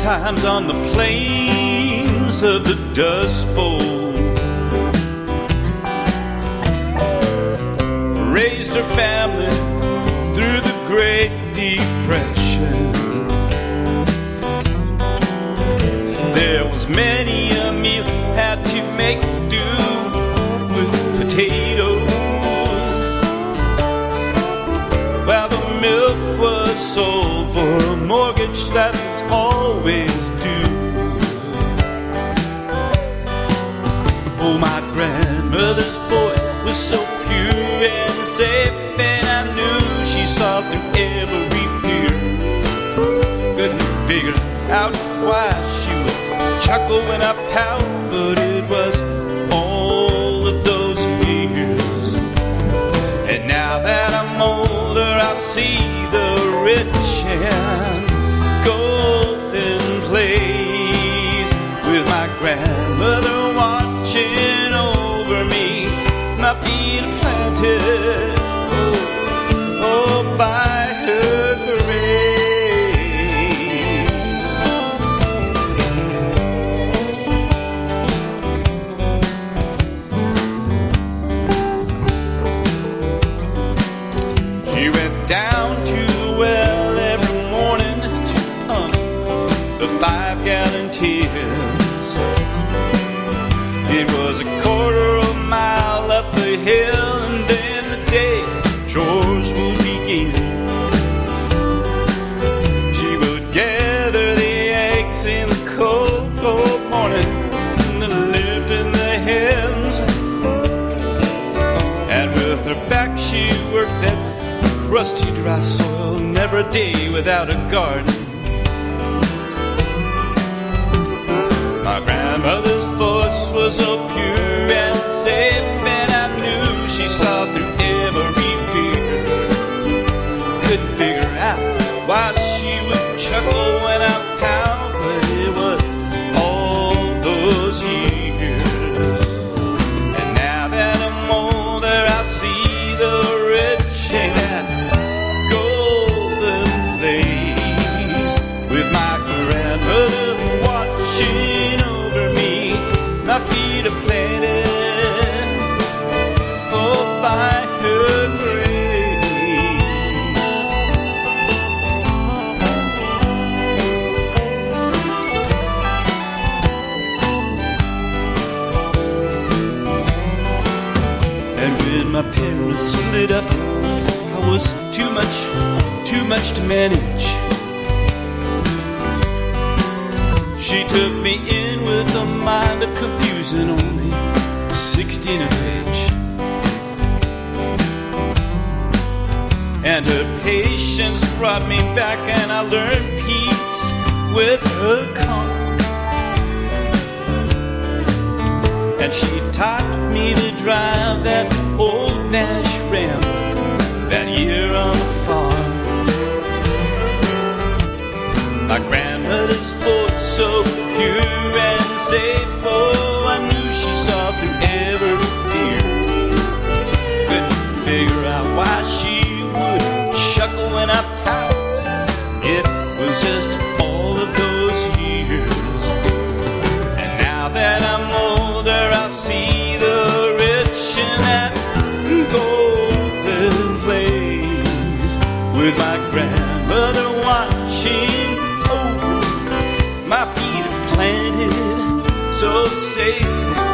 times on the plains of the Dust Bowl. Raised her family through the Great Depression. There was many a meal had to make do with potatoes, while the milk was sold for a mortgage that was always due. Oh, my grandmother's voice was so pure and safe, and I knew she saw through every fear. Couldn't figure out why she would chuckle when I pout, but it was all of those years. And now that I'm older, I see the rich and golden place, with my grandmother watching over me, my feet planted, by her grave. She went down to the well every morning to pump the 5-gallon tins. It was a quarter of a mile up the hill, and then the day's chores would begin. She would gather the eggs in the cold, cold morning and lift in the hens, and with her back she worked that crusty dry soil, never a day without a garden. My grandmother's voice was so pure and safe, and I knew she saw through every fear. Couldn't figure out why she would chuckle when I pout, but it was all those years. And now that I'm older, I see the rich in that golden place, with my grandmother watching over me, my feet are planted, by her grace. And when my parents split up, I was too much to manage. She took me in with a mind of confusion, only 16 of age. And her patience brought me back, and I learned peace with her calm. And she taught me to drive that old Nash Ram that year on the farm. My grandmother's voice so pure and safe, oh, I knew she saw through every fear. Couldn't figure out why she would chuckle when I pout. It was just all of those years. And now that I'm older, I see the rich in that golden place, with my grandmother watching over, my feet are planted so safe.